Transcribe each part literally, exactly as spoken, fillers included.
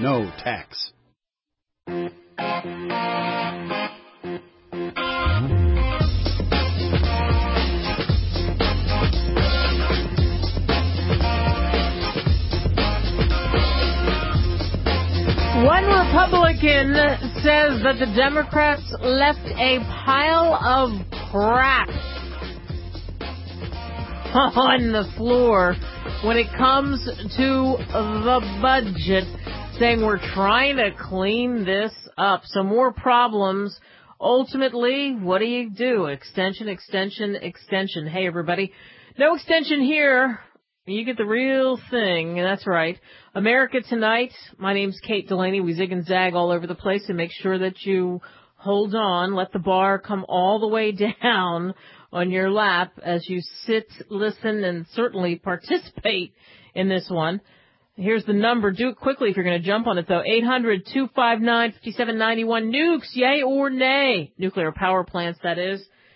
no tax. One Republican says that the Democrats left a pile of crap on the floor when it comes to the budget, saying we're trying to clean this up. So more problems. Ultimately, what do you do? Extension, extension, extension. Hey, everybody. No extension here. You get the real thing. That's right. America Tonight. My name's Kate Delaney. We zig and zag all over the place and make sure that you hold on. Let the bar come all the way down on your lap as you sit, listen, and certainly participate in this one. Here's the number. Do it quickly if you're going to jump on it, though. eight hundred, two five nine, five seven nine one. Nukes, yay or nay? Nuclear power plants, that is.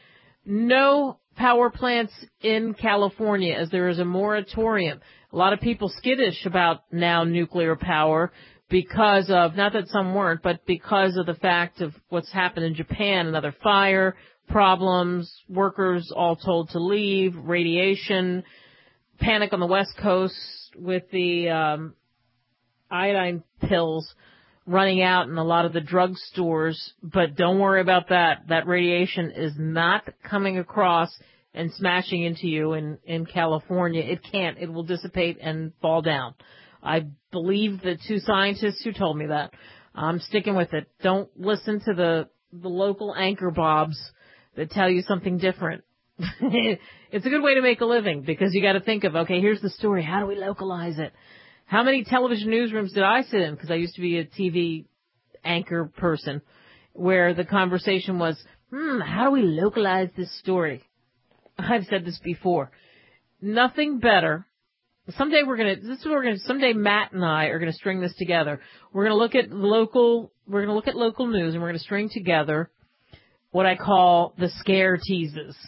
No power plants in California, as there is a moratorium. A lot of people skittish about now nuclear power because of, not that some weren't, but because of the fact of what's happened in Japan, another fire, problems, workers all told to leave, radiation, panic on the West Coast with the um, iodine pills running out in a lot of the drugstores. But don't worry about that. That radiation is not coming across and smashing into you in, in California. It can't. It will dissipate and fall down. I believe the two scientists who told me that. I'm sticking with it. Don't listen to the, the local anchor bobs that tell you something different. It's a good way to make a living because you got to think of, okay, here's the story. How do we localize it? How many television newsrooms did I sit in? Because I used to be a T V anchor person where the conversation was, hmm, how do we localize this story? I've said this before. Nothing better. Someday we're going to, this is what we're going to, someday Matt and I are going to string this together. We're going to look at local, we're going to look at local news and we're going to string together what I call the scare teases.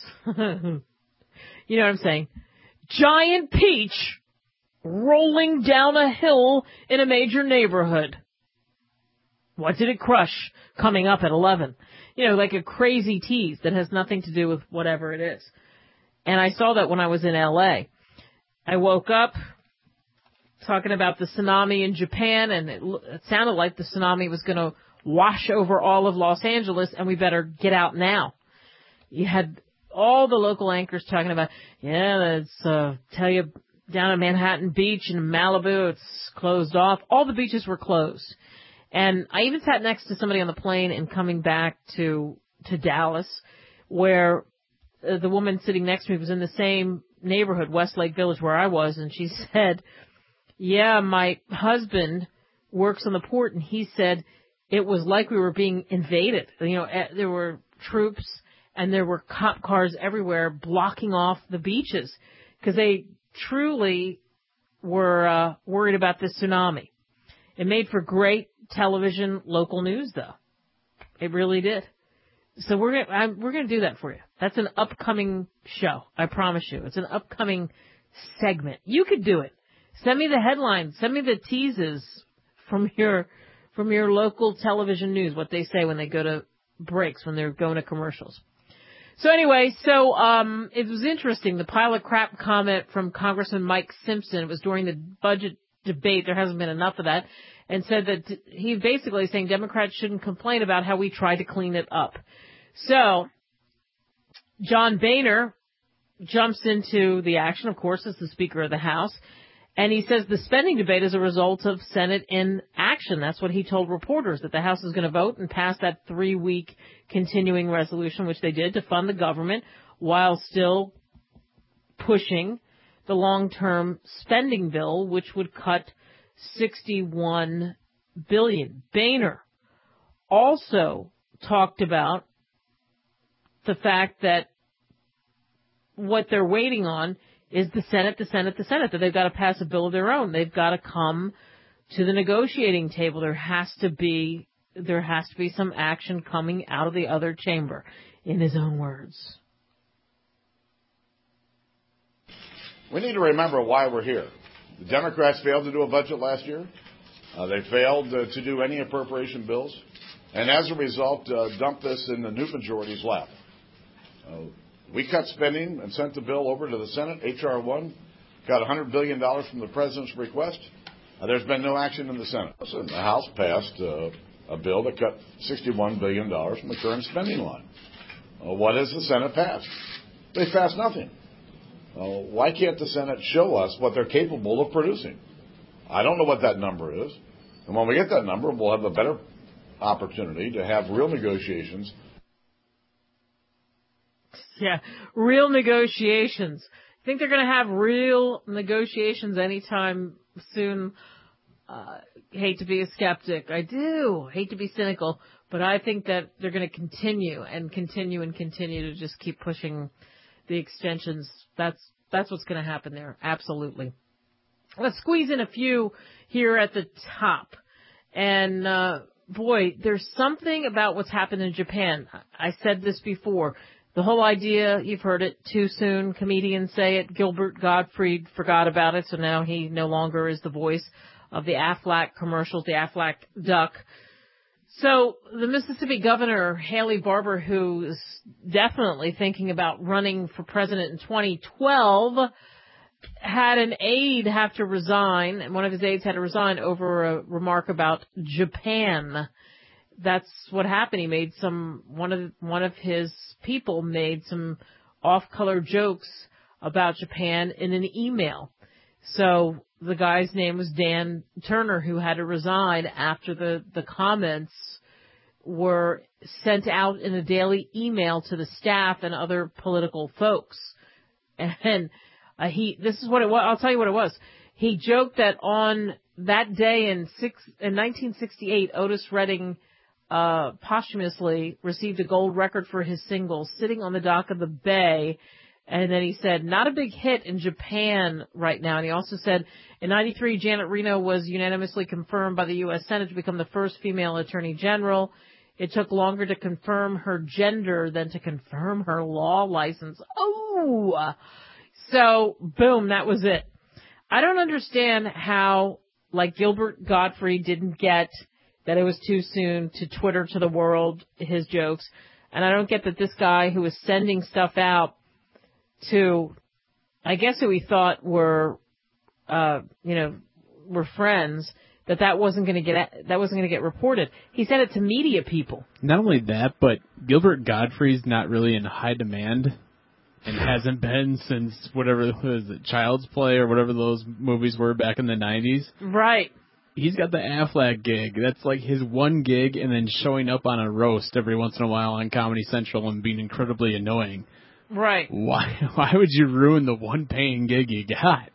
You know what I'm saying? Giant peach rolling down a hill in a major neighborhood. What did it crush coming up at eleven? You know, like a crazy tease that has nothing to do with whatever it is. And I saw that when I was in L A. I woke up talking about the tsunami in Japan, and it, it sounded like the tsunami was going to wash over all of Los Angeles, and we better get out now. You had all the local anchors talking about, yeah, let's uh, tell you, down at Manhattan Beach and Malibu, it's closed off. All the beaches were closed. And I even sat next to somebody on the plane and coming back to to Dallas, where uh, the woman sitting next to me was in the same neighborhood, Westlake Village, where I was, and she said, yeah, my husband works on the port, and he said it was like we were being invaded. You know, there were troops, and there were cop cars everywhere blocking off the beaches because they truly were uh, worried about this tsunami. It made for great television local news, though. It really did. So we're gonna I'm, we're gonna do that for you. That's an upcoming show. I promise you. It's an upcoming segment. You could do it. Send me the headlines. Send me the teases from your from your local television news. What they say when they go to breaks, when they're going to commercials. So anyway, so um, it was interesting. The pile of crap comment from Congressman Mike Simpson. It was during the budget debate. There hasn't been enough of that. And said that he basically saying Democrats shouldn't complain about how we tried to clean it up. So John Boehner jumps into the action, of course, as the Speaker of the House. And he says the spending debate is a result of Senate inaction. That's what he told reporters, that the House is going to vote and pass that three-week continuing resolution, which they did, to fund the government while still pushing the long-term spending bill, which would cut sixty-one billion dollars. Boehner also talked about the fact that what they're waiting on is the Senate, the Senate, the Senate, that they've got to pass a bill of their own. They've got to come to the negotiating table. There has to be, there has to be some action coming out of the other chamber, in his own words. We need to remember why we're here. The Democrats failed to do a budget last year. Uh, they failed uh, to do any appropriation bills, and as a result, uh, dumped this in the new majority's lap. Uh, we cut spending and sent the bill over to the Senate, H R one, got one hundred billion dollars from the president's request. Uh, there's been no action in the Senate. So the House passed uh, a bill that cut sixty-one billion dollars from the current spending line. Uh, what has the Senate passed? They passed nothing. Uh, why can't the Senate show us what they're capable of producing? I don't know what that number is. And when we get that number, we'll have a better opportunity to have real negotiations. Yeah, real negotiations. I think they're going to have real negotiations anytime soon. Uh, hate to be a skeptic. I do. Hate to be cynical. But I think that they're going to continue and continue and continue to just keep pushing the extensions. That's that's what's going to happen there. Absolutely. Let's squeeze in a few here at the top. And, uh, boy, there's something about what's happened in Japan. I said this before. The whole idea, you've heard it too soon. Comedians say it. Gilbert Gottfried forgot about it, so now he no longer is the voice of the Aflac commercials, the Aflac duck. So the Mississippi governor, Haley Barbour, who is definitely thinking about running for president in twenty twelve, had an aide have to resign, and one of his aides had to resign over a remark about Japan. That's what happened. He made some, one of, one of his people made some off-color jokes about Japan in an email. So the guy's name was Dan Turner, who had to resign after the, the comments were sent out in a daily email to the staff and other political folks. And uh, he, this is what it was. I'll tell you what it was. He joked that on that day in six, in nineteen sixty-eight, Otis Redding uh, posthumously received a gold record for his single, Sitting on the Dock of the Bay. And then he said, not a big hit in Japan right now. And he also said, in ninety-three, Janet Reno was unanimously confirmed by the U S Senate to become the first female attorney general. It took longer to confirm her gender than to confirm her law license. Oh! So, boom, that was it. I don't understand how, like Gilbert Gottfried didn't get that it was too soon to Twitter to the world his jokes. And I don't get that this guy who was sending stuff out to, I guess who he thought were, uh, you know, were friends, that that wasn't going to get, that wasn't going to get reported. He sent it to media people. Not only that, but Gilbert Gottfried's not really in high demand and hasn't been since whatever was it, Child's Play or whatever those movies were back in the nineties. Right. He's got the Aflac gig. That's like his one gig, and then showing up on a roast every once in a while on Comedy Central and being incredibly annoying. Right. Why why would you ruin the one paying gig you got?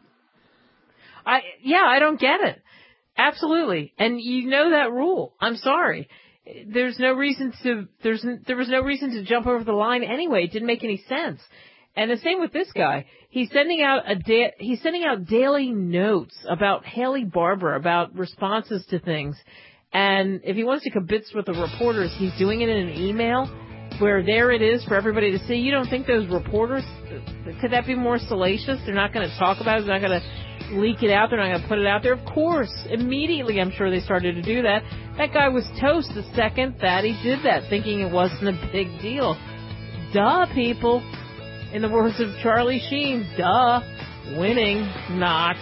I yeah, I don't get it. Absolutely. And you know that rule. I'm sorry. There's no reason to there's there was no reason to jump over the line anyway. It didn't make any sense. And the same with this guy. He's sending out a da- he's sending out daily notes about Haley Barbour, about responses to things. And if he wants to kibitz with the reporters, he's doing it in an email where there it is for everybody to see. You don't think those reporters, could that be more salacious? They're not going to talk about it. They're not going to leak it out. They're not going to put it out there. Of course, immediately I'm sure they started to do that. That guy was toast the second that he did that, thinking it wasn't a big deal. Duh, people. In the words of Charlie Sheen, duh. Winning, not.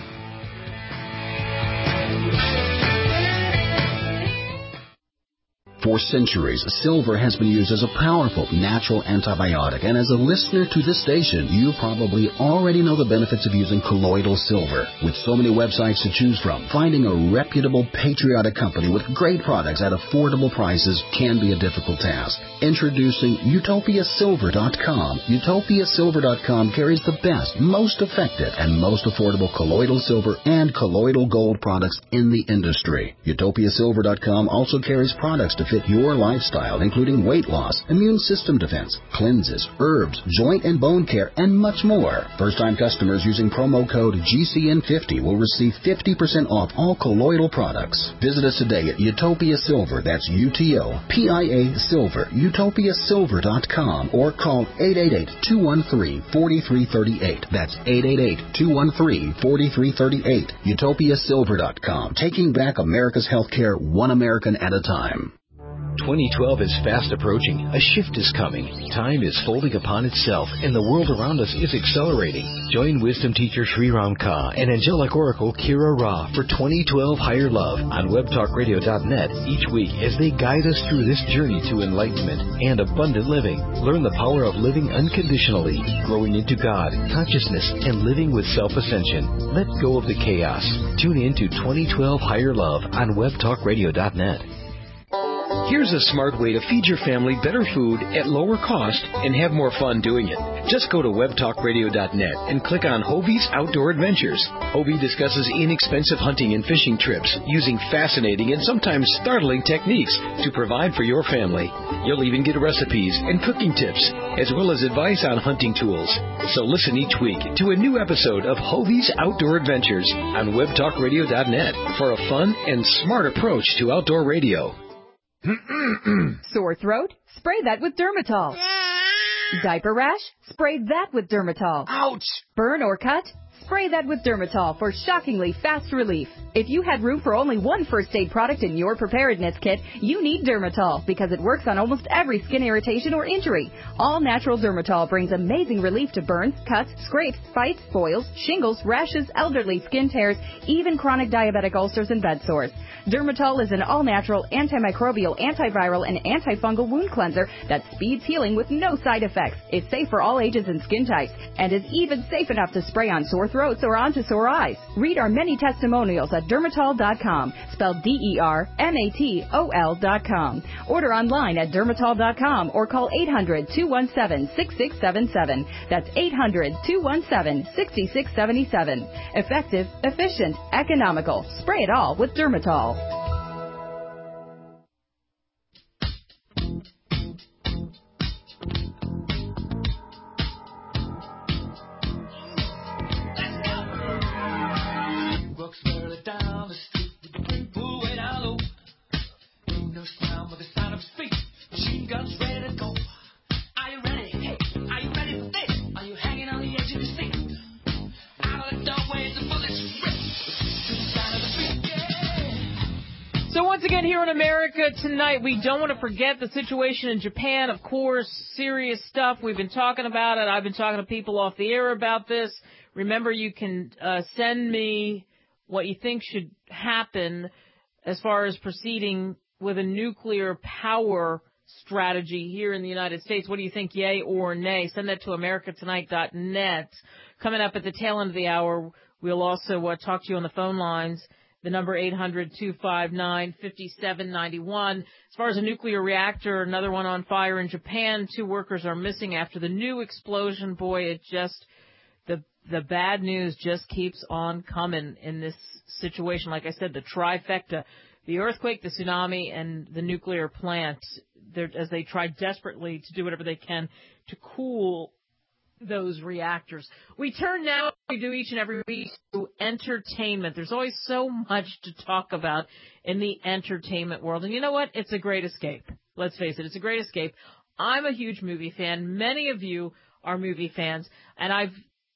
For centuries, silver has been used as a powerful natural antibiotic, and as a listener to this station, you probably already know the benefits of using colloidal silver. With so many websites to choose from, finding a reputable, patriotic company with great products at affordable prices can be a difficult task. Introducing Utopia Silver dot com. Utopia Silver dot com carries the best, most effective, and most affordable colloidal silver and colloidal gold products in the industry. Utopia Silver dot com also carries products to fit fit your lifestyle, including weight loss, immune system defense, cleanses, herbs, joint and bone care, and much more. First-time customers using promo code G C N fifty will receive fifty percent off all colloidal products. Visit us today at Utopia Silver, that's U T O P I A Silver, utopia silver dot com, or call eight eight eight, two one three, four three three eight. That's eight eight eight, two one three, four three three eight. utopia silver dot com. Taking back America's healthcare one American at a time. twenty twelve is fast approaching. A shift is coming. Time is folding upon itself, and the world around us is accelerating. Join wisdom teacher Sri Ram Ka and angelic oracle Kira Ra for twenty twelve Higher Love on web talk radio dot net each week as they guide us through this journey to enlightenment and abundant living. Learn the power of living unconditionally, growing into God, consciousness, and living with self-ascension. Let go of the chaos. Tune in to twenty twelve Higher Love on web talk radio dot net. Here's a smart way to feed your family better food at lower cost and have more fun doing it. Just go to web talk radio dot net and click on Hobie's Outdoor Adventures. Hobie discusses inexpensive hunting and fishing trips using fascinating and sometimes startling techniques to provide for your family. You'll even get recipes and cooking tips, as well as advice on hunting tools. So listen each week to a new episode of Hobie's Outdoor Adventures on web talk radio dot net for a fun and smart approach to outdoor radio. Sore throat? Spray that with Dermatol. Diaper rash? Spray that with Dermatol. Ouch! Burn or cut? Spray that with Dermatol for shockingly fast relief. If you had room for only one first aid product in your preparedness kit, you need Dermatol because it works on almost every skin irritation or injury. All natural Dermatol brings amazing relief to burns, cuts, scrapes, bites, boils, shingles, rashes, elderly skin tears, even chronic diabetic ulcers and bed sores. Dermatol is an all-natural, antimicrobial, antiviral, and antifungal wound cleanser that speeds healing with no side effects. It's safe for all ages and skin types, and is even safe enough to spray on sore throats or onto sore eyes. Read our many testimonials at dermatol dot com, spelled D E R M A T O L dot com. Order online at dermatol dot com or call eight hundred, two one seven, six six seven seven. That's eight hundred, two one seven, six six seven seven. Effective, efficient, economical. Spray it all with Dermatol. So once again, here in America tonight, we don't want to forget the situation in Japan. Of course, serious stuff. We've been talking about it. I've been talking to people off the air about this. Remember, you can uh, send me what you think should happen as far as proceeding with a nuclear power strategy here in the United States. What do you think, yay or nay? Send that to america tonight dot net. Coming up at the tail end of the hour, we'll also uh, talk to you on the phone lines. The number eight hundred, two five nine, five seven nine one. As far as a nuclear reactor, another one on fire in Japan. Two workers are missing after the new explosion. Boy, it just, the the bad news just keeps on coming in this situation. Like I said, the trifecta, the earthquake, the tsunami, and the nuclear plant, as they try desperately to do whatever they can to cool those reactors. We turn now, we do each and every week, to entertainment. There's always so much to talk about in the entertainment world. And you know what? It's a great escape. Let's face it, it's a great escape. I'm a huge movie fan. Many of you are movie fans. And I've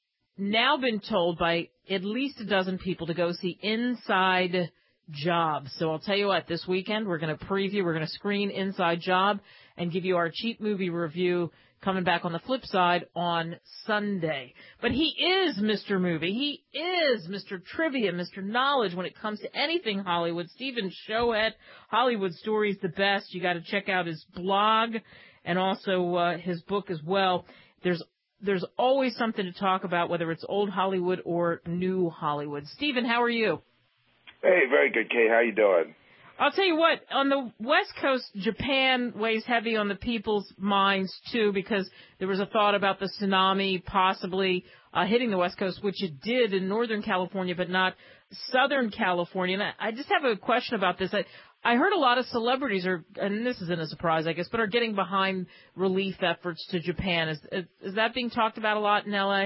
now been told by at least a dozen people to go see Inside Job. So I'll tell you what, this weekend we're going to preview, we're going to screen Inside Job and give you our cheap movie review coming back on the flip side on Sunday. But he is Mister Movie. He is Mister Trivia, Mister Knowledge when it comes to anything Hollywood. Stephen Showett, Hollywood Stories the Best. You got to check out his blog and also uh, his book as well. There's there's always something to talk about, whether it's old Hollywood or new Hollywood. Stephen, how are you? Hey, very good, Kay. How you doing? I'll tell you what, on the West Coast, Japan weighs heavy on the people's minds, too, because there was a thought about the tsunami possibly uh, hitting the West Coast, which it did in Northern California, but not Southern California. And I, I just have a question about this. I, I heard a lot of celebrities are, and this isn't a surprise, I guess, but are getting behind relief efforts to Japan. Is is, is that being talked about a lot in L A?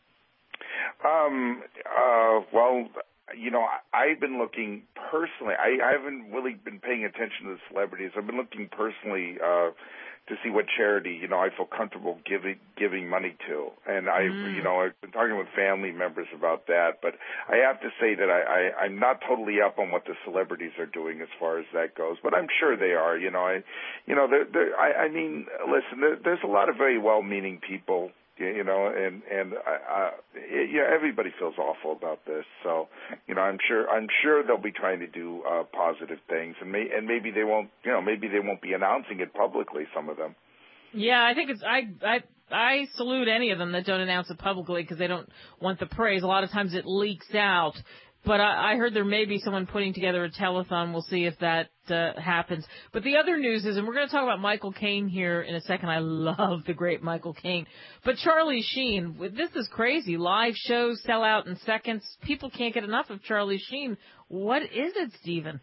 Um, uh, well, you know, I, I've been looking personally. I, I haven't really been paying attention to the celebrities. I've been looking personally uh, to see what charity, you know, I feel comfortable giving giving money to. And I, mm. you know, I've been talking with family members about that. But I have to say that I, I, I'm not totally up on what the celebrities are doing as far as that goes. But I'm sure they are. You know, I, you know, they're, they're, I, I mean, listen, there, there's a lot of very well-meaning people. You know, and and I, I, yeah, everybody feels awful about this. So, you know, I'm sure I'm sure they'll be trying to do uh, positive things, and may, and maybe they won't. You know, maybe they won't be announcing it publicly. Some of them. Yeah, I think it's I I I salute any of them that don't announce it publicly because they don't want the praise. A lot of times it leaks out. But I, I heard there may be someone putting together a telethon. We'll see if that uh, happens. But the other news is, and we're going to talk about Michael Caine here in a second. I love the great Michael Caine. But Charlie Sheen, this is crazy. Live shows sell out in seconds. People can't get enough of Charlie Sheen. What is it, Stephen?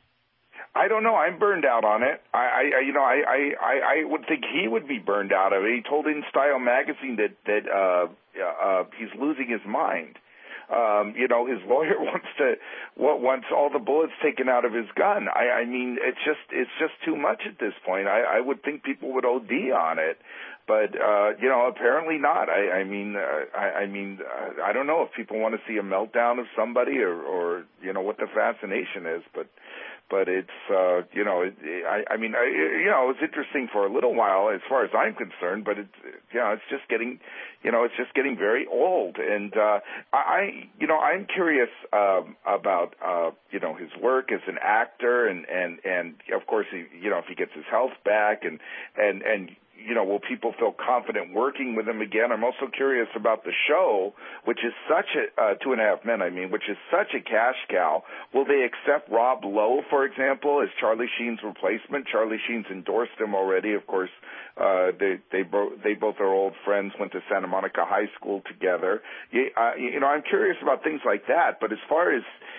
I don't know. I'm burned out on it. I, I you know, I, I, I would think he would be burned out of it. He told In Style magazine that that uh, uh, he's losing his mind. Um, you know, his lawyer wants to wants all the bullets taken out of his gun. I, I mean, it's just it's just too much at this point. I, I would think people would O D on it, but uh, you know, apparently not. I, I mean, uh, I, I mean, uh, I don't know if people want to see a meltdown of somebody or, or you know what the fascination is, but. But it's, uh, you know, it, I, I mean, I, you know, it was interesting for a little while as far as I'm concerned, but it's, you know, it's just getting, you know, it's just getting very old. And, uh, I, you know, I'm curious, um, about, uh, you know, his work as an actor and, and, and of course, he, you know, if he gets his health back and, and, and, you know, will people feel confident working with him again? I'm also curious about the show, which is such a, uh, Two and a Half Men, I mean, which is such a cash cow. Will they accept Rob Lowe, for example, as Charlie Sheen's replacement? Charlie Sheen's endorsed him already. Of course, uh, they, they, bo- they both are old friends, went to Santa Monica High School together. You, uh, you know, I'm curious about things like that, but as far as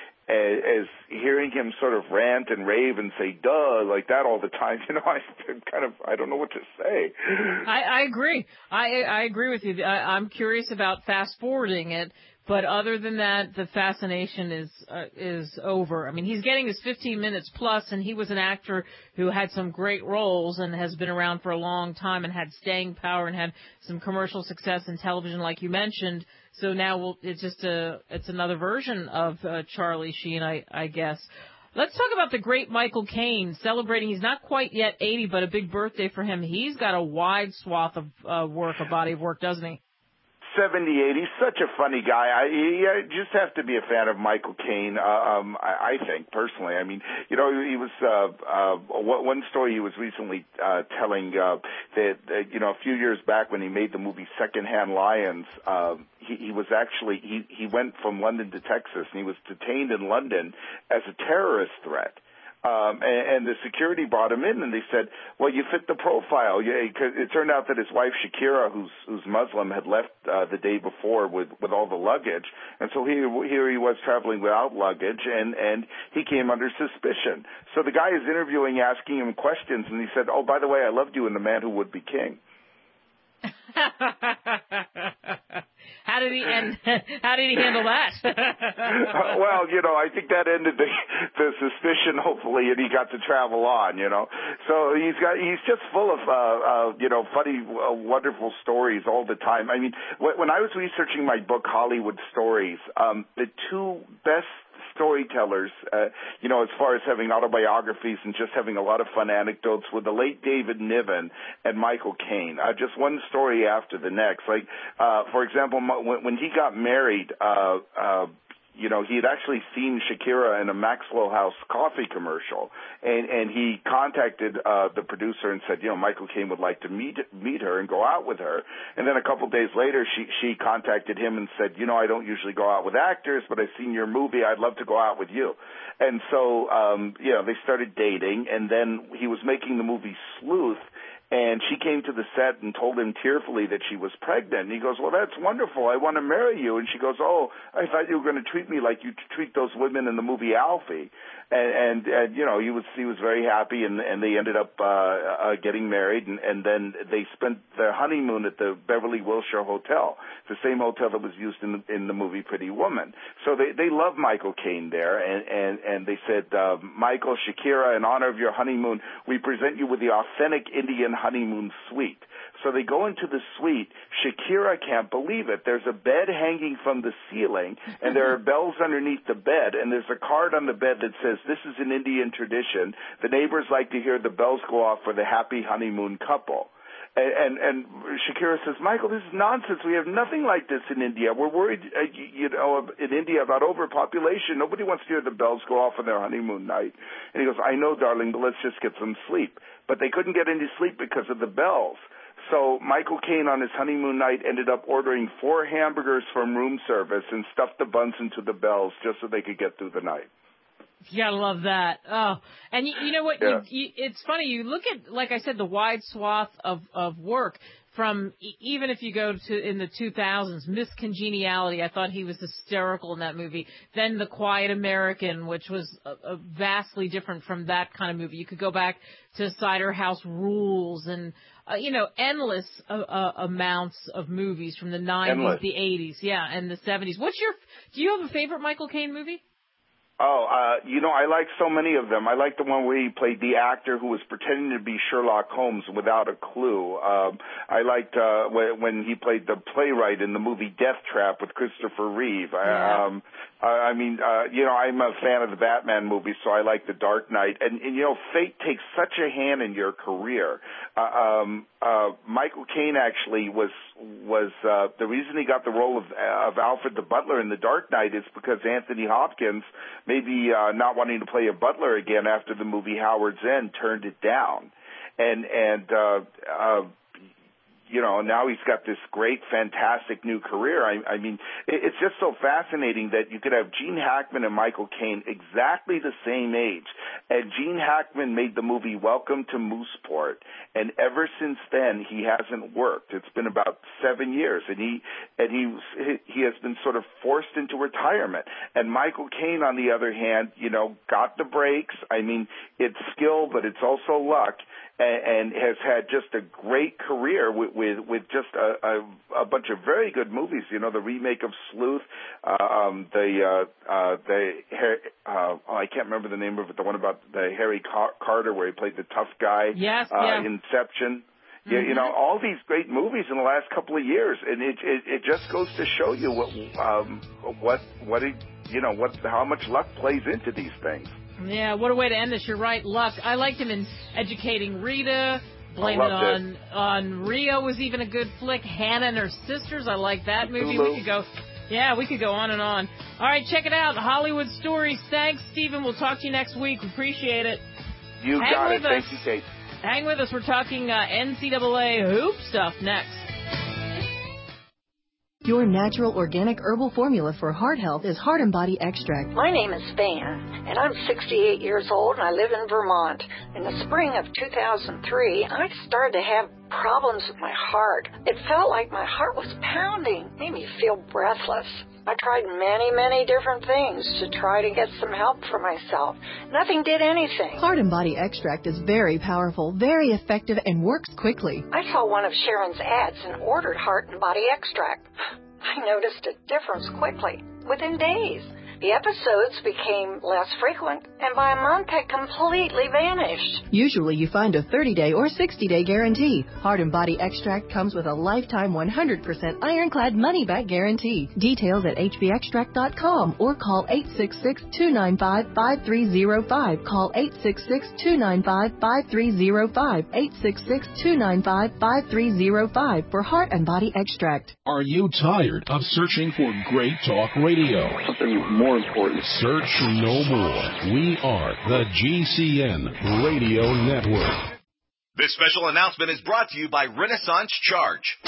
As hearing him sort of rant and rave and say "duh" like that all the time, you know, I kind of I don't know what to say. I, I agree. I I agree with you. I, I'm curious about fast forwarding it, but other than that, the fascination is uh, is over. I mean, he's getting his fifteen minutes plus, and he was an actor who had some great roles and has been around for a long time and had staying power and had some commercial success in television, like you mentioned. So now we'll, it's just a, it's another version of uh, Charlie Sheen, I, I guess. Let's talk about the great Michael Caine celebrating. He's not quite yet eighty, but a big birthday for him. He's got a wide swath of uh, work, a body of work, doesn't he? seventy-eight. He's such a funny guy. I you just have to be a fan of Michael Caine. Uh, um, I, I think personally. I mean, you know, he was uh, uh, one story he was recently uh, telling uh, that, that you know a few years back when he made the movie Secondhand Lions. Uh, he, he was actually he he went from London to Texas and he was detained in London as a terrorist threat. Um, and, and the security brought him in, and they said, "Well, you fit the profile." Yeah, it turned out that his wife Shakira, who's who's Muslim, had left uh, the day before with with all the luggage, and so here here he was traveling without luggage, and and he came under suspicion. So the guy is interviewing, asking him questions, and he said, "Oh, by the way, I loved you in The Man Who Would Be King." How did he end? How did he handle that? uh, well, you know, I think that ended the, the suspicion, hopefully, and he got to travel on. You know, so he's got he's just full of uh, uh, you know funny, uh, wonderful stories all the time. I mean, when I was researching my book Hollywood Stories, um, the two best storytellers, uh, you know, as far as having autobiographies and just having a lot of fun anecdotes, were the late David Niven and Michael Caine. Uh, just one story after the next. Like, uh, for example, when, when he got married, uh, uh, you know, he had actually seen Shakira in a Maxwell House coffee commercial, and, and he contacted uh, the producer and said, you know, Michael Caine would like to meet meet her and go out with her. And then a couple days later, she she contacted him and said, you know, I don't usually go out with actors, but I've seen your movie. I'd love to go out with you. And so, um, you know, they started dating, and then he was making the movie Sleuth. And she came to the set and told him tearfully that she was pregnant. And he goes, well, that's wonderful. I want to marry you. And she goes, oh, I thought you were going to treat me like you treat those women in the movie Alfie. And, and, and you know, he was he was very happy, and, and they ended up uh, uh, getting married. And, and then they spent their honeymoon at the Beverly Wilshire Hotel, the same hotel that was used in the, in the movie Pretty Woman. So they, they love Michael Caine there. And, and, and they said, uh, Michael, Shakira, in honor of your honeymoon, we present you with the authentic Indian honeymoon suite. So they go into the suite. Shakira can't believe it. There's a bed hanging from the ceiling, and there are bells underneath the bed, and there's a card on the bed that says, this is an Indian tradition. The neighbors like to hear the bells go off for the happy honeymoon couple. And, and, and Shakira says, Michael, this is nonsense. We have nothing like this in India. We're worried, uh, you know, in India about overpopulation. Nobody wants to hear the bells go off on their honeymoon night. And he goes, I know, darling, but let's just get some sleep. But they couldn't get any sleep because of the bells. So Michael Caine on his honeymoon night ended up ordering four hamburgers from room service and stuffed the buns into the bells just so they could get through the night. You gotta love that. Oh, and you, you know what? Yeah. You, you, it's funny. You look at, like I said, the wide swath of, of work from e- even if you go to in the two thousands, Miss Congeniality. I thought he was hysterical in that movie. Then The Quiet American, which was a, a vastly different from that kind of movie. You could go back to Cider House Rules and uh, you know endless uh, uh, amounts of movies from the nineties, endless. the eighties, yeah, and the seventies. What's your? Do you have a favorite Michael Caine movie? Oh, uh, you know, I like so many of them. I like the one where he played the actor who was pretending to be Sherlock Holmes without a clue. Um, I liked uh, when, when he played the playwright in the movie Death Trap with Christopher Reeve. Yeah. I, um, I mean, uh, you know, I'm a fan of the Batman movies, so I like The Dark Knight. And, and you know, fate takes such a hand in your career. Uh, um, uh, Michael Caine actually was was uh, the reason he got the role of, of Alfred the Butler in The Dark Knight is because Anthony Hopkins, maybe uh, not wanting to play a butler again after the movie Howard's End, turned it down. And and uh, uh, you know, now he's got this great, fantastic new career. I, I mean, it, it's just so fascinating that you could have Gene Hackman and Michael Caine exactly the same age. And Gene Hackman made the movie Welcome to Mooseport, and ever since then he hasn't worked. It's been about seven years, and he and he he has been sort of forced into retirement. And Michael Caine, on the other hand, you know, got the breaks. I mean, it's skill, but it's also luck. And, and has had just a great career with with, with just a, a, a bunch of very good movies. You know, the remake of Sleuth, um, the uh, uh, the uh, oh, I can't remember the name of it. The one about the Harry Car- Carter, where he played the tough guy. Yes, uh, yeah. Inception. Mm-hmm. Yeah, you know, all these great movies in the last couple of years, and it it, it just goes to show you what um, what what it, you know what how much luck plays into these things. Yeah, what a way to end this. You're right, luck. I liked him in Educating Rita. Blame It on it. on Rio was even a good flick. Hannah and Her Sisters. I like that movie. We could go. Yeah, we could go on and on. All right, check it out. Hollywood Stories. Thanks, Stephen. We'll talk to you next week. We appreciate it. You Hang got it. with us. Thank you, Kate. Hang with us. We're talking uh, N C double A hoop stuff next. Your natural organic herbal formula for heart health is Heart and Body Extract. My name is Van, and I'm sixty-eight years old, and I live in Vermont. In the spring of two thousand three, I started to have problems with my heart. It felt like my heart was pounding, made me feel breathless. I tried many, many different things to try to get some help for myself. Nothing did anything. Heart and Body Extract is very powerful, very effective, and works quickly. I saw one of Sharon's ads and ordered Heart and Body Extract. I noticed a difference quickly, within days. The episodes became less frequent, and by a month had completely vanished. Usually you find a thirty-day or sixty-day guarantee. Heart and Body Extract comes with a lifetime one hundred percent ironclad money-back guarantee. Details at h b extract dot com or call eight six six, two nine five, five three zero five. Call eight six six, two nine five, five three zero five. eight six six, two nine five, five three zero five for Heart and Body Extract. Are you tired of searching for great talk radio? Something more important. Search no more. We are the G C N Radio Network. This special announcement is brought to you by Renaissance Charge.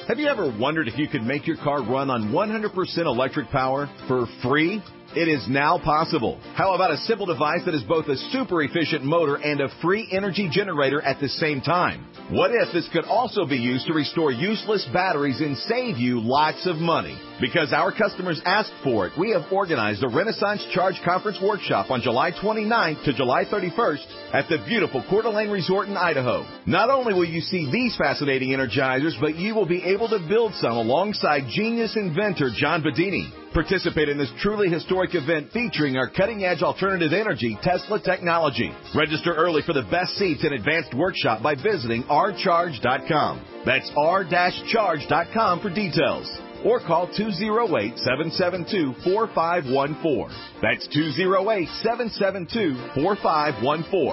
Have you ever wondered if you could make your car run on one hundred percent electric power for free? It is now possible. How about a simple device that is both a super efficient motor and a free energy generator at the same time? What if this could also be used to restore useless batteries and save you lots of money? Because our customers asked for it, we have organized a Renaissance Charge Conference workshop on July twenty-ninth to July thirty-first at the beautiful Coeur d'Alene Resort in Idaho. Not only will you see these fascinating energizers, but you will be able to build some alongside genius inventor John Bedini. Participate in this truly historic event featuring our cutting-edge alternative energy Tesla technology. Register early for the best seats and advanced workshop by visiting r charge dot com. That's r charge dot com for details. Or call two oh eight, seven seven two, four five one four. That's two oh eight, seven seven two, four five one four.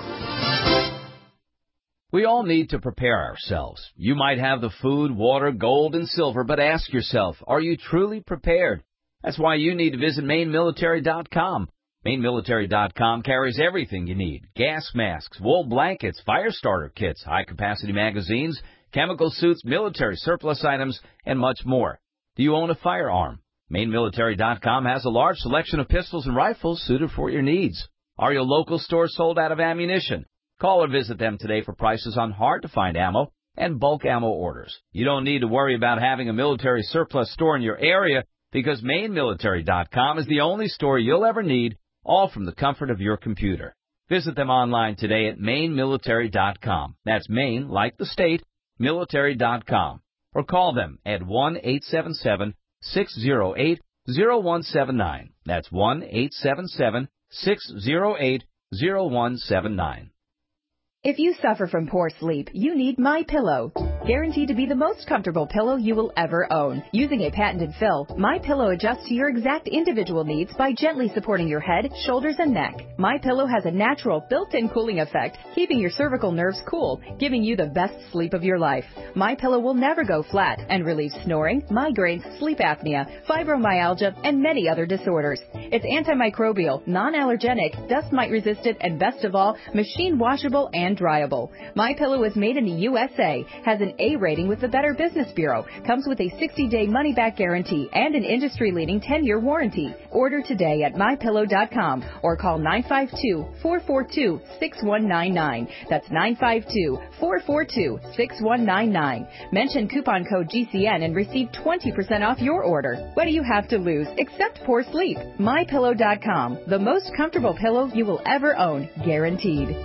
We all need to prepare ourselves. You might have the food, water, gold, and silver, but ask yourself, are you truly prepared? That's why you need to visit Maine Military dot com. Maine Military dot com carries everything you need. Gas masks, wool blankets, fire starter kits, high-capacity magazines, chemical suits, military surplus items, and much more. Do you own a firearm? Maine Military dot com has a large selection of pistols and rifles suited for your needs. Are your local stores sold out of ammunition? Call or visit them today for prices on hard-to-find ammo and bulk ammo orders. You don't need to worry about having a military surplus store in your area, because Maine Military dot com is the only store you'll ever need, all from the comfort of your computer. Visit them online today at Maine Military dot com. That's Maine, like the state, military dot com. Or call them at one eight seven seven, six oh eight, oh one seven nine. That's one eight seven seven, six oh eight, oh one seven nine. If you suffer from poor sleep, you need MyPillow. Guaranteed to be the most comfortable pillow you will ever own. Using a patented fill, MyPillow adjusts to your exact individual needs by gently supporting your head, shoulders, and neck. MyPillow has a natural built-in cooling effect, keeping your cervical nerves cool, giving you the best sleep of your life. MyPillow will never go flat and relieves snoring, migraines, sleep apnea, fibromyalgia, and many other disorders. It's antimicrobial, non-allergenic, dust mite resistant, and best of all, machine washable and dryable. MyPillow is made in the U S A, has an A rating with the Better Business Bureau, comes with a sixty-day money-back guarantee and an industry-leading ten-year warranty. Order today at my pillow dot com or call nine five two, four four two, six one nine nine. That's nine five two, four four two, six one nine nine. Mention coupon code G C N and receive twenty percent off your order. What do you have to lose except poor sleep? my pillow dot com, the most comfortable pillow you will ever own, guaranteed.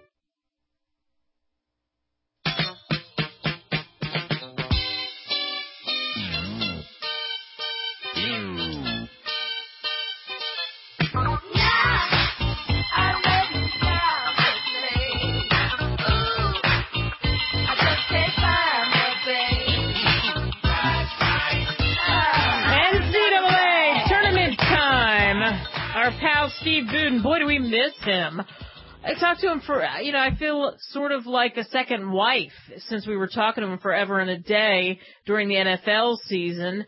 Steve Budin, boy, do we miss him. I talked to him for, you know, I feel sort of like a second wife since we were talking to him forever and a day during the N F L season.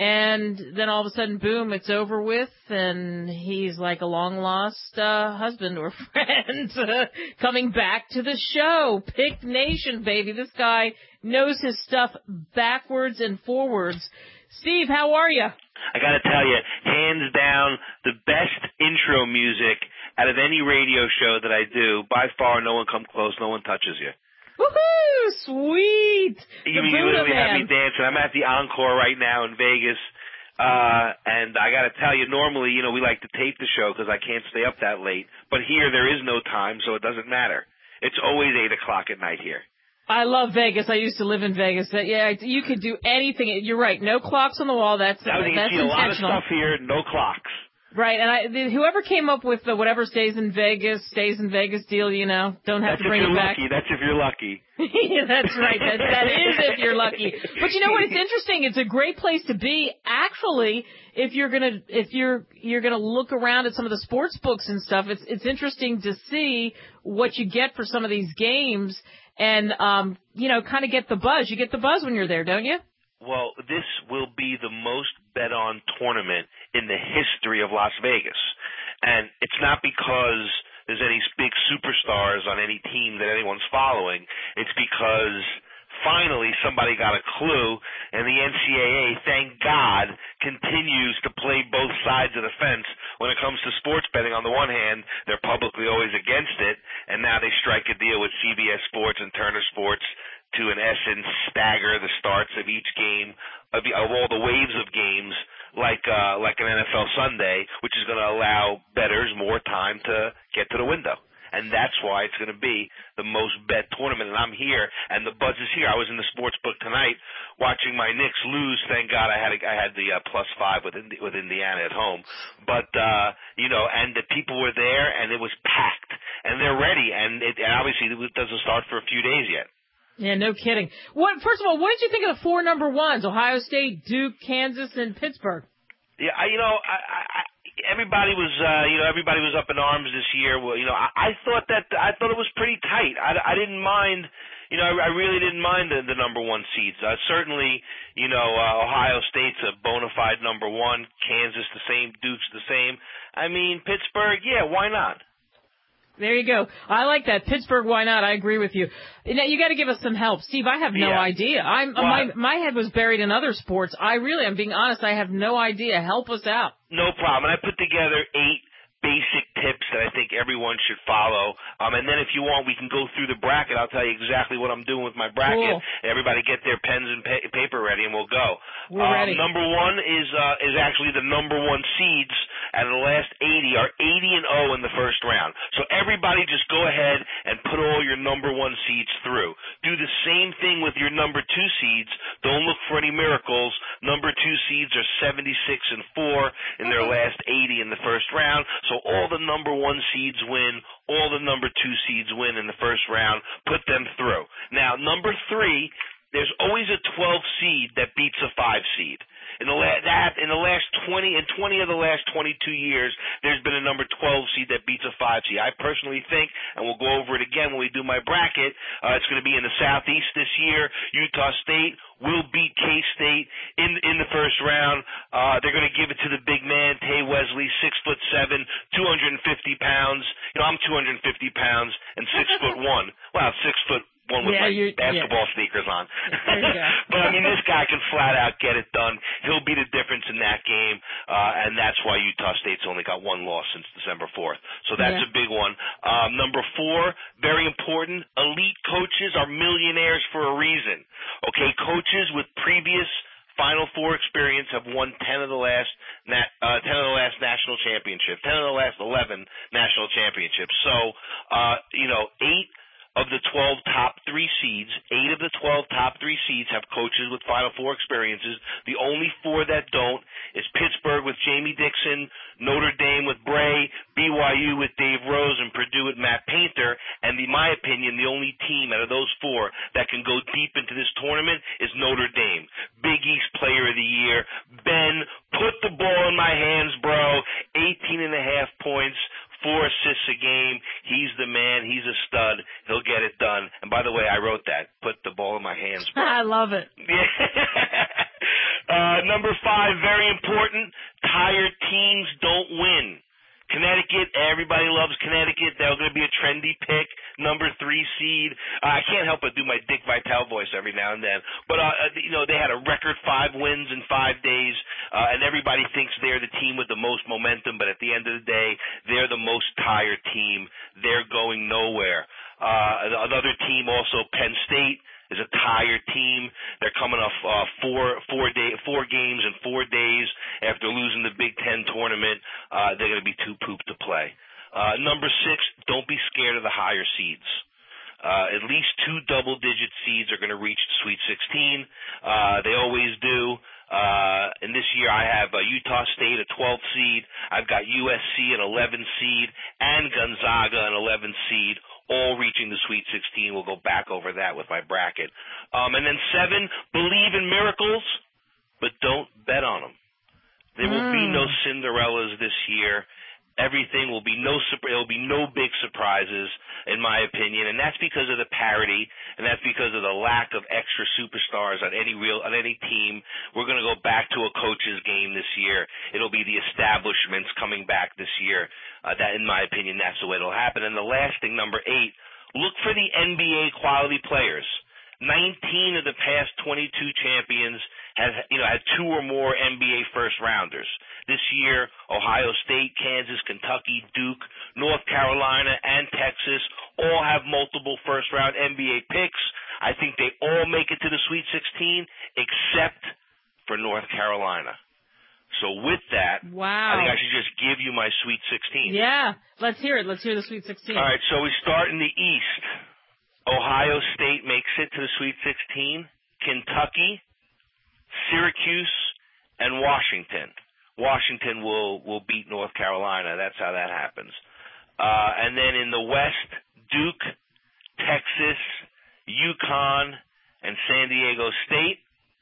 And then all of a sudden, boom, it's over with, and he's like a long-lost uh, husband or friend uh, coming back to the show. Pick Nation, baby. This guy knows his stuff backwards and forwards. Steve, how are you? I got to tell you, hands down, the best intro music out of any radio show that I do. By far, no one comes close. No one touches you. Woohoo! Sweet! You, the you literally man. have me dancing. I'm at the Encore right now in Vegas. Uh, and I got to tell you, normally, you know, we like to tape the show because I can't stay up that late. But here, there is no time, so it doesn't matter. It's always eight o'clock at night here. I love Vegas. I used to live in Vegas. Yeah, you could do anything. You're right. No clocks on the wall. That's I mean, that's you see a lot of intentional. stuff here. No clocks. Right, and I, the, whoever came up with the whatever stays in Vegas, stays in Vegas deal, you know, don't have That's to bring if it you're back. Lucky. That's if you're lucky. Yeah, that's right. That, that is if you're lucky. But you know what? It's interesting. It's a great place to be, actually, if you're gonna if you're you're gonna look around at some of the sports books and stuff. It's it's interesting to see what you get for some of these games, and um, you know, kind of get the buzz. You get the buzz when you're there, don't you? Well, this will be the most bet-on tournament in the history of Las Vegas. And it's not because there's any big superstars on any team that anyone's following. It's because finally somebody got a clue, and the N C double A, thank God, continues to play both sides of the fence when it comes to sports betting. On the one hand, they're publicly always against it, and now they strike a deal with C B S Sports and Turner Sports to, in essence, stagger the starts of each game, of, the, of all the waves of games, like uh, like an N F L Sunday, which is going to allow bettors more time to get to the window. And that's why it's going to be the most bet tournament. And I'm here, and the buzz is here. I was in the sports book tonight watching my Knicks lose. Thank God I had a, I had the uh, plus five with Indi- with Indiana at home. But uh, you know, and the people were there, and it was packed, and they're ready. And, it, and obviously, it doesn't start for a few days yet. Yeah, no kidding. What? First of all, what did you think of the four number ones? Ohio State, Duke, Kansas, and Pittsburgh. Yeah, I, you know, I. I Everybody was, uh, you know, everybody was up in arms this year. Well, you know, I, I thought that I thought it was pretty tight. I, I didn't mind, you know, I, I really didn't mind the, the number one seeds. Uh, certainly, you know, uh, Ohio State's a bona fide number one. Kansas the same. Duke's the same. I mean, Pittsburgh, yeah, why not? There you go. I like that. Pittsburgh, why not? I agree with you. Now, you got to give us some help. Steve, I have no yeah. idea. I'm well, my my head was buried in other sports. I really, I'm being honest, I have no idea. Help us out. No problem. And I put together eight basic tips that I think everyone should follow. Um, and then if you want, we can go through the bracket. I'll tell you exactly what I'm doing with my bracket. Cool. Everybody get their pens and pa- paper ready, and we'll go. We're um, ready. Number one is uh, is actually the number one seeds out of the last eighty are eighty and oh in the first round. So everybody just go ahead and put all your number one seeds through. Do the same thing with your number two seeds. Don't look for any miracles. Number two seeds are seventy-six and four in their last eighty in the first round. So all the number one seeds win, all the number two seeds win in the first round. Put them through. Now, number three, there's always a twelve seed that beats a five seed. In the la- that in the last twenty in twenty of the last twenty-two years, there's been a number twelve seed that beats a five seed. I personally think, and we'll go over it again when we do my bracket, uh, it's going to be in the Southeast this year. Utah State will beat K-State in in the first round. Uh, they're going to give it to the big man, Tay Wesley, six foot seven, two hundred fifty pounds. You know, I'm two hundred fifty pounds and six foot one. Wow, six foot. One with yeah, like basketball yeah. sneakers on. There you go. But, I mean, this guy can flat out get it done. He'll be the difference in that game, uh, and that's why Utah State's only got one loss since December fourth. So that's yeah. a big one. Um, number four, very important, elite coaches are millionaires for a reason. Okay, coaches with previous Final Four experience have won ten of the last nat, uh, ten of the last national championships, ten of the last eleven national championships. So, uh, you know, eight of the twelve top three seeds, eight of the twelve top three seeds have coaches with Final Four experiences. The only four that don't is Pittsburgh with Jamie Dixon, Notre Dame with Bray, B Y U with Dave Rose, and Purdue with Matt Painter. And in my opinion, the only team out of those four that can go deep into this tournament is Notre Dame. Big East Player of the Year. Ben, put the ball in my hands, bro. eighteen and a half points. Four assists a game. He's the man. He's a stud. He'll get it done. And by the way, I wrote that. Put the ball in my hands, bro. I love it. Yeah. uh, number five, very important. Tired teams don't win. Connecticut, everybody loves Connecticut. They're going to be a trendy pick, number three seed. Uh, I can't help but do my Dick Vitale voice every now and then. But, uh, you know, they had a record five wins in five days, uh, and everybody thinks they're the team with the most momentum, but at the end of the day, they're the most tired team. They're going nowhere. Uh, another team also, Penn State, is a tired team. They're coming off uh, four four day four games in four days after losing the Big Ten tournament. Uh, they're going to be too pooped to play. Uh, number six, don't be scared of the higher seeds. Uh, at least two double-digit seeds are going to reach the Sweet sixteen. Uh, they always do. Uh, and this year I have uh, Utah State, a twelfth seed. I've got U S C, an eleventh seed, and Gonzaga, an eleventh seed, all reaching the Sweet sixteen. We'll go back over that with my bracket. Um, and then seven, believe in miracles, but don't bet on them. There will mm. be no Cinderellas this year. Everything will be no, there will be no big surprises, in my opinion, and that's because of the parity, and that's because of the lack of extra superstars on any real, on any team. We're going to go back to a coach's game this year. It'll be the establishments coming back this year. Uh, that, in my opinion, that's the way it'll happen. And the last thing, number eight, look for the N B A quality players. nineteen of the past twenty-two champions have, you know, had two or more N B A first rounders. This year, Ohio State, Kansas, Kentucky, Duke, North Carolina, and Texas all have multiple first round N B A picks. I think they all make it to the Sweet sixteen except for North Carolina. So with that, wow. I think I should just give you my Sweet sixteen. Yeah, let's hear it. Let's hear the Sweet sixteen. All right, so we start in the East. Ohio State makes it to the Sweet sixteen. Kentucky, Syracuse, and Washington. Washington will, will beat North Carolina. That's how that happens. Uh, and then in the West, Duke, Texas, UConn, and San Diego State.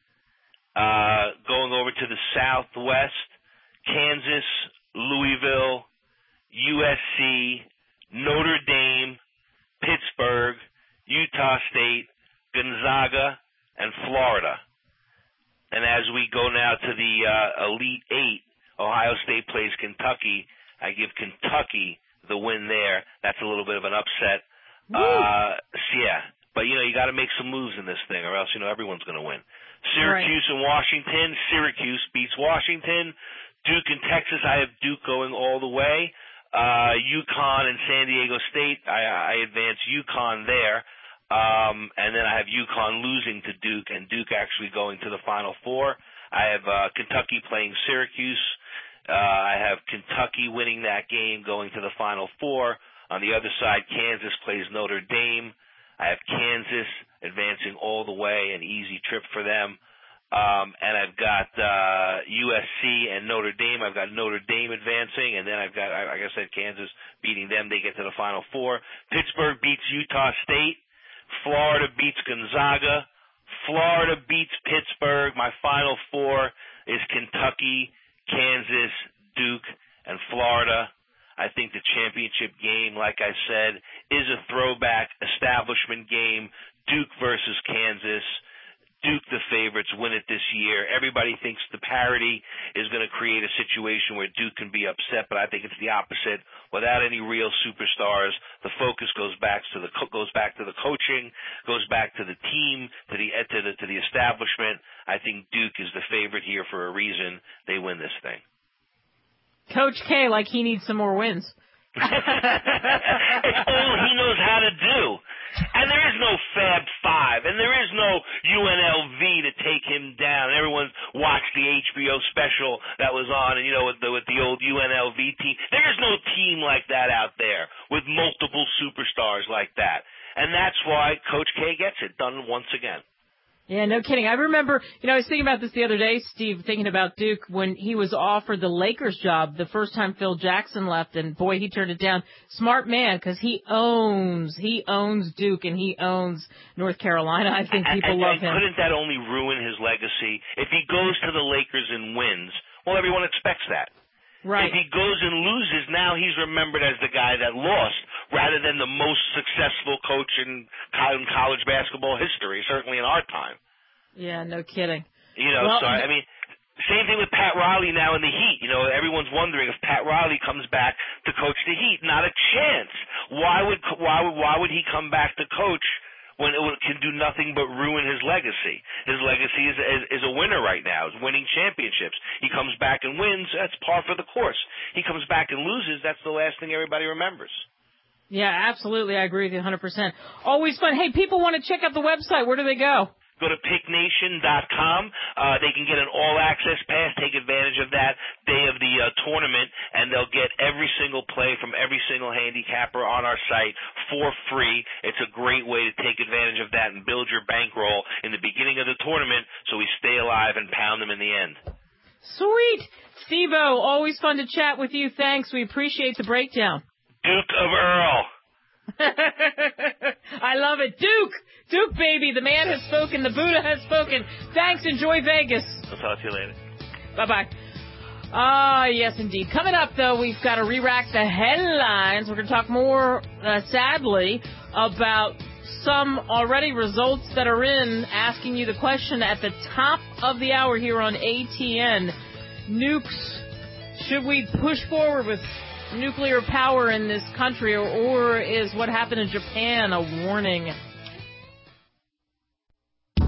Uh, going over to the Southwest, Kansas, Louisville, U S C, Notre Dame, Pittsburgh, Utah State, Gonzaga, and Florida. And as we go now to the uh, Elite Eight, Ohio State plays Kentucky. I give Kentucky the win there. That's a little bit of an upset. Uh, so yeah, but you know you got to make some moves in this thing, or else you know everyone's going to win. Syracuse right. and Washington. Syracuse beats Washington. Duke and Texas. I have Duke going all the way. Uh, UConn and San Diego State. I, I advance UConn there. Um, and then I have UConn losing to Duke, and Duke actually going to the Final Four. I have uh, Kentucky playing Syracuse. Uh, I have Kentucky winning that game, going to the Final Four. On the other side, Kansas plays Notre Dame. I have Kansas advancing all the way, an easy trip for them. Um, and I've got uh, U S C and Notre Dame. I've got Notre Dame advancing, and then I've got, like I said, Kansas beating them. They get to the Final Four. Pittsburgh beats Utah State. Florida beats Gonzaga. Florida beats Pittsburgh. My Final Four is Kentucky, Kansas, Duke, and Florida. I think the championship game, like I said, is a throwback establishment game. Duke versus Kansas. Duke, the favorites, win it this year. Everybody thinks the parity is going to create a situation where Duke can be upset, but I think it's the opposite. Without any real superstars, the focus goes back to the goes back to the coaching, goes back to the team, to the to the to the establishment. I think Duke is the favorite here for a reason. They win this thing. Coach K, like he needs some more wins. It's all he knows how to do. And there is no Fab Five, and there is no U N L V to take him down. Everyone's watched the H B O special that was on, and you know, with the, with the old U N L V team. There is no team like that out there with multiple superstars like that. And that's why Coach K gets it done once again. Yeah, no kidding. I remember, you know, I was thinking about this the other day, Steve, thinking about Duke when he was offered the Lakers job the first time Phil Jackson left, and boy, he turned it down. Smart man, because he owns, he owns Duke and he owns North Carolina. I think people and, and, love and him. Couldn't that only ruin his legacy? If he goes to the Lakers and wins, well, everyone expects that. Right. If he goes and loses, now he's remembered as the guy that lost rather than the most successful coach in college basketball history, certainly in our time. Yeah, no kidding. You know, well, so I mean, same thing with Pat Riley now in the Heat. You know, everyone's wondering if Pat Riley comes back to coach the Heat. Not a chance. Why would why would why would he come back to coach when it can do nothing but ruin his legacy? His legacy is, is is a winner right now, is winning championships. He comes back and wins, that's par for the course. He comes back and loses, that's the last thing everybody remembers. Yeah, absolutely. I agree with you one hundred percent. Always fun. Hey, people want to check out the website. Where do they go? Go to pick nation dot com. Uh, they can get an all-access pass, take advantage of that day of the uh, tournament, and they'll get every single play from every single handicapper on our site for free. It's a great way to take advantage of that and build your bankroll in the beginning of the tournament so we stay alive and pound them in the end. Sweet. Steve-O, always fun to chat with you. Thanks. We appreciate the breakdown. Duke of Earl. I love it. Duke! Duke, baby. The man has spoken. The Buddha has spoken. Thanks. Enjoy Vegas. I'll talk to you later. Bye-bye. Ah, uh, yes, indeed. Coming up, though, we've got to re-rack the headlines. We're going to talk more, uh, sadly, about some already results that are in, asking you the question at the top of the hour here on A T N. Nukes. Should we push forward with nuclear power in this country, or, or is what happened in Japan a warning?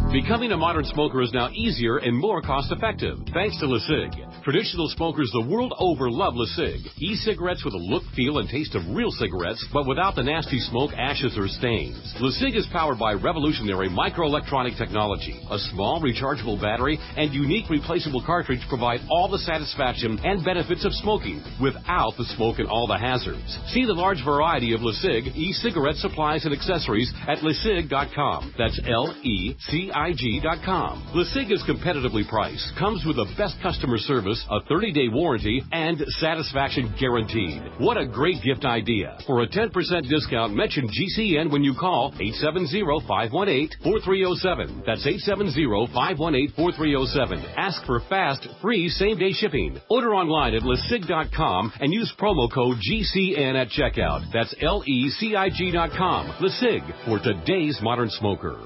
Becoming a modern smoker is now easier and more cost-effective thanks to LeSig. Traditional smokers the world over love LeSig. E-cigarettes with a look, feel, and taste of real cigarettes, but without the nasty smoke, ashes, or stains. LeSig is powered by revolutionary microelectronic technology. A small rechargeable battery and unique replaceable cartridge provide all the satisfaction and benefits of smoking without the smoke and all the hazards. See the large variety of LeSig e-cigarette supplies and accessories at lesig dot com. That's L E C I G dot com. LeSig is competitively priced, comes with the best customer service, a thirty-day warranty, and satisfaction guaranteed. What a great gift idea. For a ten percent discount, mention G C N when you call eight seven zero, five one eight, four three zero seven. That's eight seven zero, five one eight, four three zero seven. Ask for fast, free same-day shipping. Order online at lesig dot com and use promo code G C N at checkout. That's L E C I G dot com. LeSig, for today's modern smoker.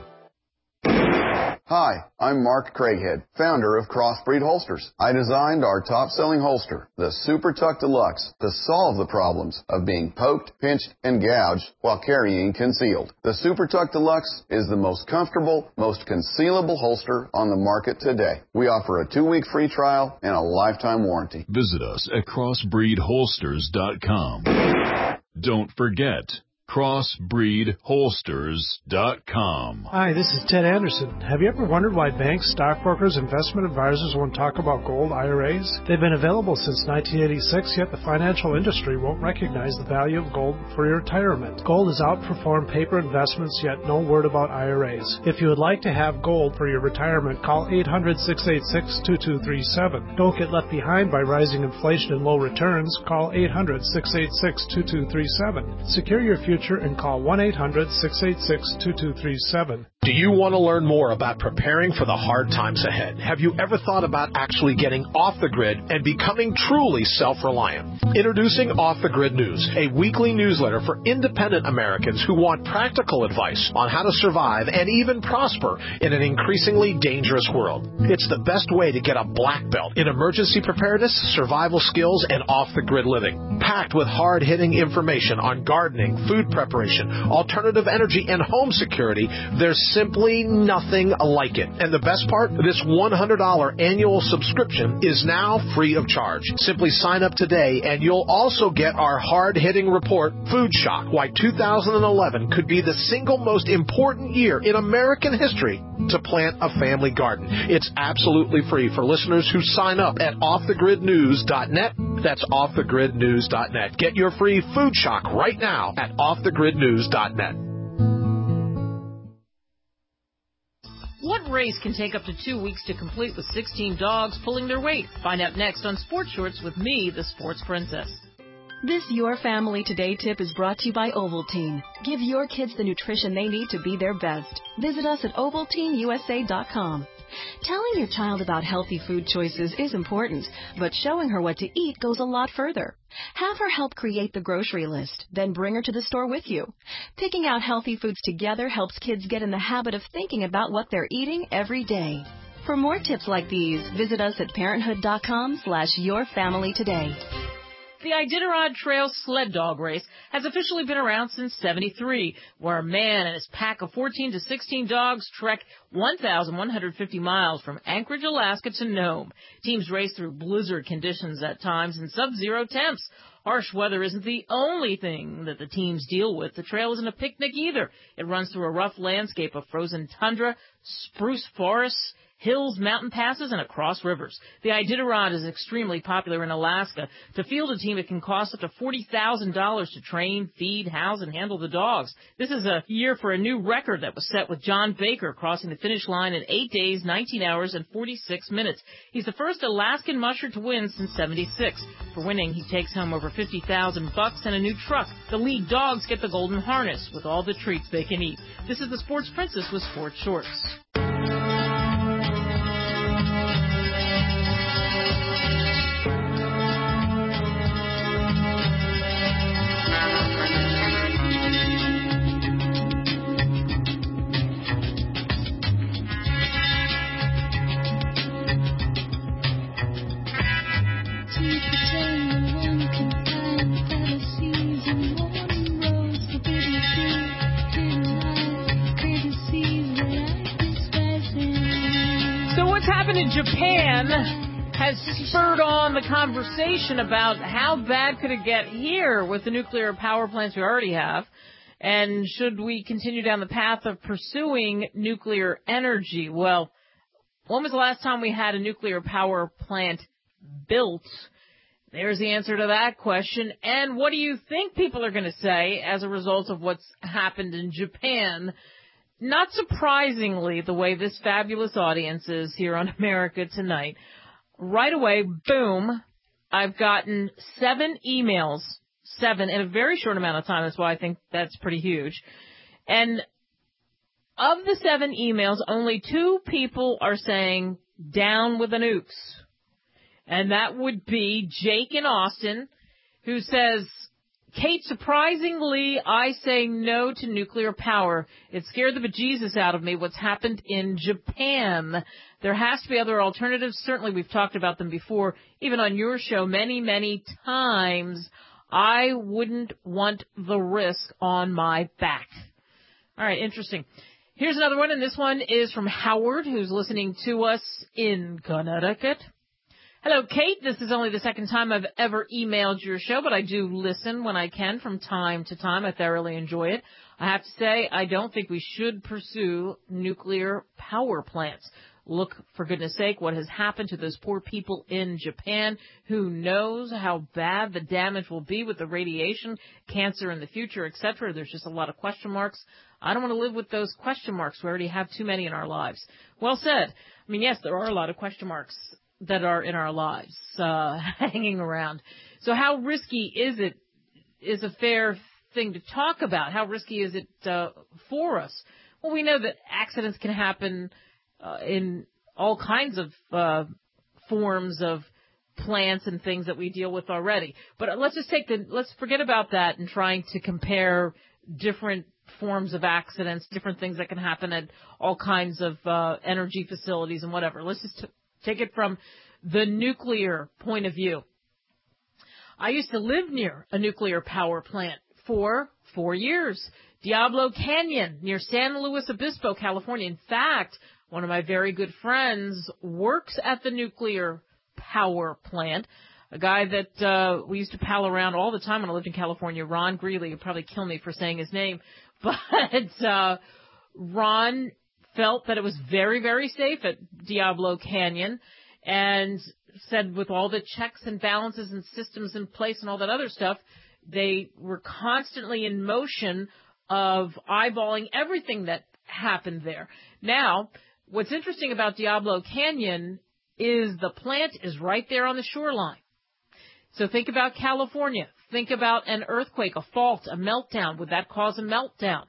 Hi, I'm Mark Craighead, founder of Crossbreed Holsters. I designed our top-selling holster, the Super Tuck Deluxe, to solve the problems of being poked, pinched, and gouged while carrying concealed. The Super Tuck Deluxe is the most comfortable, most concealable holster on the market today. We offer a two-week free trial and a lifetime warranty. Visit us at crossbreed holsters dot com. Don't forget, crossbreed holsters dot com. Hi, this is Ted Anderson. Have you ever wondered why banks, stockbrokers, investment advisors won't talk about gold I R As? They've been available since nineteen eighty-six, yet the financial industry won't recognize the value of gold for your retirement. Gold has outperformed paper investments, yet no word about I R As. If you would like to have gold for your retirement, call eight hundred, six eight six, two two three seven. Don't get left behind by rising inflation and low returns. Call eight hundred, six eight six, two two three seven. Secure your future and call one eight hundred, six eight six, two two three seven. Do you want to learn more about preparing for the hard times ahead? Have you ever thought about actually getting off the grid and becoming truly self-reliant? Introducing Off the Grid News, a weekly newsletter for independent Americans who want practical advice on how to survive and even prosper in an increasingly dangerous world. It's the best way to get a black belt in emergency preparedness, survival skills, and off-the-grid living. Packed with hard-hitting information on gardening, food preparation, alternative energy, and home security, there's simply nothing like it. And the best part, this one hundred dollars annual subscription is now free of charge. Simply sign up today and you'll also get our hard-hitting report, Food Shock, Why two thousand eleven Could Be the Single Most Important Year in American History to Plant a Family Garden. It's absolutely free for listeners who sign up at off the grid news dot net. That's off the grid news dot net. Get your free Food Shock right now at off the grid news dot net. What race can take up to two weeks to complete with sixteen dogs pulling their weight? Find out next on Sports Shorts with me, the Sports Princess. This Your Family Today tip is brought to you by Ovaltine. Give your kids the nutrition they need to be their best. Visit us at ovaltine u s a dot com. Telling your child about healthy food choices is important, but showing her what to eat goes a lot further. Have her help create the grocery list, then bring her to the store with you. Picking out healthy foods together helps kids get in the habit of thinking about what they're eating every day. For more tips like these, visit us at parenthood dot com slash your family today. The Iditarod Trail Sled Dog Race has officially been around since seventy-three, where a man and his pack of fourteen to sixteen dogs trek one thousand one hundred fifty miles from Anchorage, Alaska to Nome. Teams race through blizzard conditions at times and sub-zero temps. Harsh weather isn't the only thing that the teams deal with. The trail isn't a picnic either. It runs through a rough landscape of frozen tundra, spruce forests, hills, mountain passes, and across rivers. The Iditarod is extremely popular in Alaska. To field a team, it can cost up to forty thousand dollars to train, feed, house, and handle the dogs. This is a year for a new record that was set with John Baker crossing the finish line in eight days, nineteen hours, and forty-six minutes. He's the first Alaskan musher to win since seventy-six. For winning, he takes home over fifty thousand bucks and a new truck. The lead dogs get the golden harness with all the treats they can eat. This is the Sports Princess with Sports Shorts. happened in Japan has spurred on the conversation about how bad could it get here with the nuclear power plants we already have, and should we continue down the path of pursuing nuclear energy? Well, when was the last time we had a nuclear power plant built? There's the answer to that question. And what do you think people are going to say as a result of what's happened in Japan? Not surprisingly, the way this fabulous audience is here on America Tonight, right away, boom, I've gotten seven emails, seven in a very short amount of time. That's why I think that's pretty huge. And of the seven emails, only two people are saying down with the nukes. And that would be Jake in Austin, who says, Kate, surprisingly, I say no to nuclear power. It scared the bejesus out of me what's happened in Japan. There has to be other alternatives. Certainly, we've talked about them before, even on your show many, many times. I wouldn't want the risk on my back. All right, interesting. Here's another one, and this one is from Howard, who's listening to us in Connecticut. Hello, Kate. This is only the second time I've ever emailed your show, but I do listen when I can from time to time. I thoroughly enjoy it. I have to say, I don't think we should pursue nuclear power plants. Look, for goodness sake, what has happened to those poor people in Japan. Who knows how bad the damage will be with the radiation, cancer in the future, et cetera. There's just a lot of question marks. I don't want to live with those question marks. We already have too many in our lives. Well said. I mean, yes, there are a lot of question marks that are in our lives, uh, hanging around. So how risky is it, is a fair thing to talk about. How risky is it, uh, for us? Well, we know that accidents can happen, uh, in all kinds of, uh, forms of plants and things that we deal with already. But let's just take the, let's forget about that and trying to compare different forms of accidents, different things that can happen at all kinds of, uh, energy facilities and whatever. Let's just t- Take it from the nuclear point of view. I used to live near a nuclear power plant for four years. Diablo Canyon near San Luis Obispo, California. In fact, one of my very good friends works at the nuclear power plant. A guy that uh, we used to pal around all the time when I lived in California, Ron Greeley. He'd probably kill me for saying his name. But uh, Ron felt that it was very, very safe at Diablo Canyon and said with all the checks and balances and systems in place and all that other stuff, they were constantly in motion of eyeballing everything that happened there. Now, what's interesting about Diablo Canyon is the plant is right there on the shoreline. So think about California. Think about an earthquake, a fault, a meltdown. Would that cause a meltdown?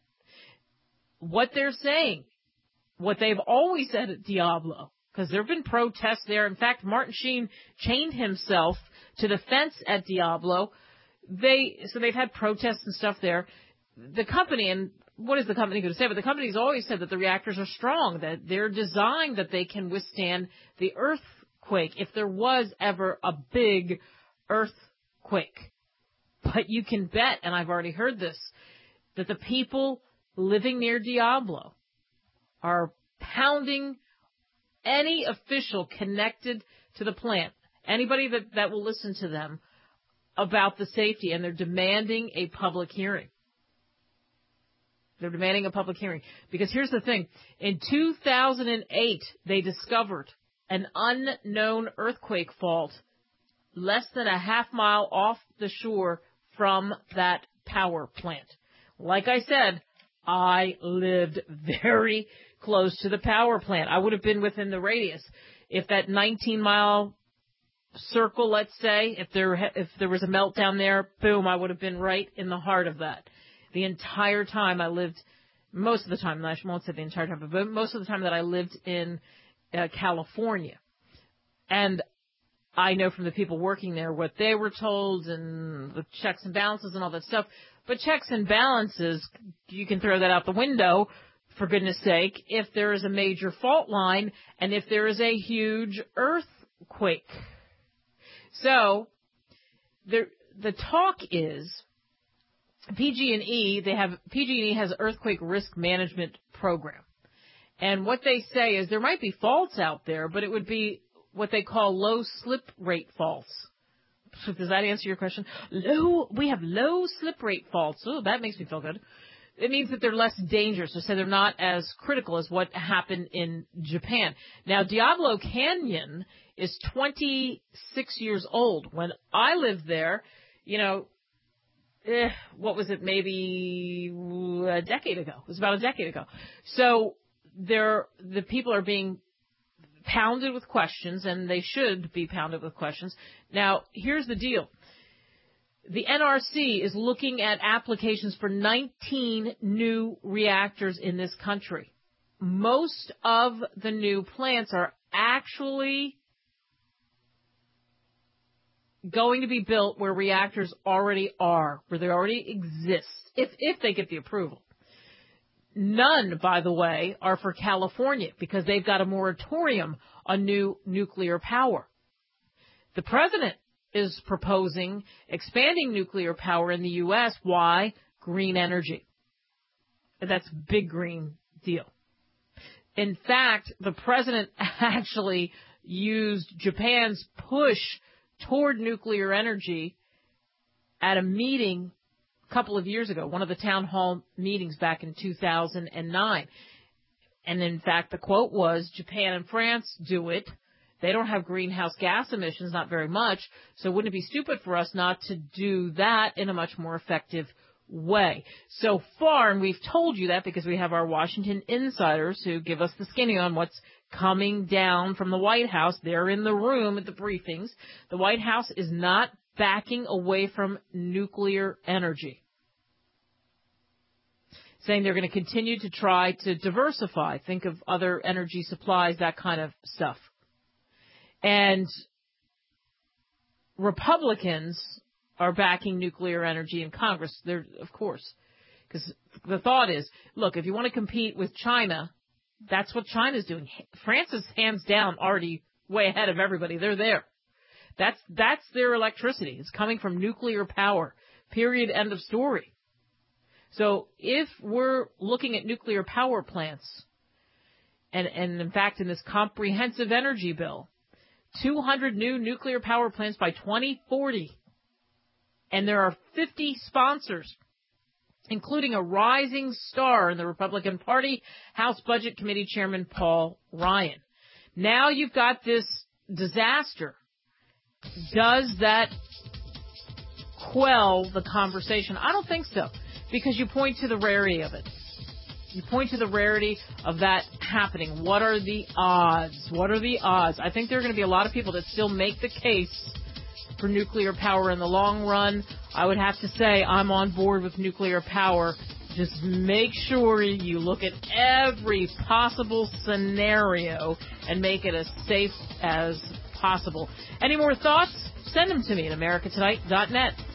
What they're saying, what they've always said at Diablo, because there have been protests there. In fact, Martin Sheen chained himself to the fence at Diablo. They so they've had protests and stuff there. The company, and what is the company going to say? But the company's always said that the reactors are strong, that they're designed that they can withstand the earthquake if there was ever a big earthquake. But you can bet, and I've already heard this, that the people living near Diablo are pounding any official connected to the plant, anybody that, that will listen to them about the safety, and they're demanding a public hearing. They're demanding a public hearing. Because here's the thing. In two thousand eight, they discovered an unknown earthquake fault less than a half mile off the shore from that power plant. Like I said, I lived very close to the power plant. I would have been within the radius. If that nineteen mile circle, let's say, if there if there was a meltdown there, boom, I would have been right in the heart of that. The entire time I lived, most of the time, I won't say the entire time, but most of the time that I lived in uh, California. And I know from the people working there what they were told and the checks and balances and all that stuff. But checks and balances, you can throw that out the window, for goodness sake, if there is a major fault line and if there is a huge earthquake. So the the talk is P G and E, they have P G and E has an earthquake risk management program. And what they say is there might be faults out there, but it would be what they call low slip rate faults. Does that answer your question? Low, we have low slip rate faults. Oh, that makes me feel good. It means that they're less dangerous, so they're not as critical as what happened in Japan. Now, Diablo Canyon is twenty-six years old. When I lived there, you know, eh, what was it, maybe a decade ago. It was about a decade ago. So there, the people are being pounded with questions, and they should be pounded with questions. Now, here's the deal. The N R C is looking at applications for nineteen new reactors in this country. Most of the new plants are actually going to be built where reactors already are, where they already exist, if if they get the approval. None, by the way, are for California because they've got a moratorium on new nuclear power. The president is proposing expanding nuclear power in the U S Why? Green energy. That's a big green deal. In fact, the president actually used Japan's push toward nuclear energy at a meeting a couple of years ago, one of the town hall meetings back in two thousand nine. And in fact, the quote was, Japan and France do it. They don't have greenhouse gas emissions, not very much, so wouldn't it be stupid for us not to do that in a much more effective way? So far, and we've told you that because we have our Washington insiders who give us the skinny on what's coming down from the White House. They're in the room at the briefings. The White House is not backing away from nuclear energy, saying they're going to continue to try to diversify, think of other energy supplies, that kind of stuff. And Republicans are backing nuclear energy in Congress. They're, of course, because the thought is, look, if you want to compete with China, that's what China's doing. France is hands down already way ahead of everybody. They're there. That's that's their electricity. It's coming from nuclear power. Period. End of story. So if we're looking at nuclear power plants, and, and in fact in this comprehensive energy bill, two hundred new nuclear power plants by twenty forty. And there are fifty sponsors, including a rising star in the Republican Party, House Budget Committee Chairman Paul Ryan. Now you've got this disaster. Does that quell the conversation? I don't think so, because you point to the rarity of it. You point to the rarity of that happening. What are the odds? What are the odds? I think there are going to be a lot of people that still make the case for nuclear power in the long run. I would have to say I'm on board with nuclear power. Just make sure you look at every possible scenario and make it as safe as possible. Any more thoughts? Send them to me at america tonight dot net.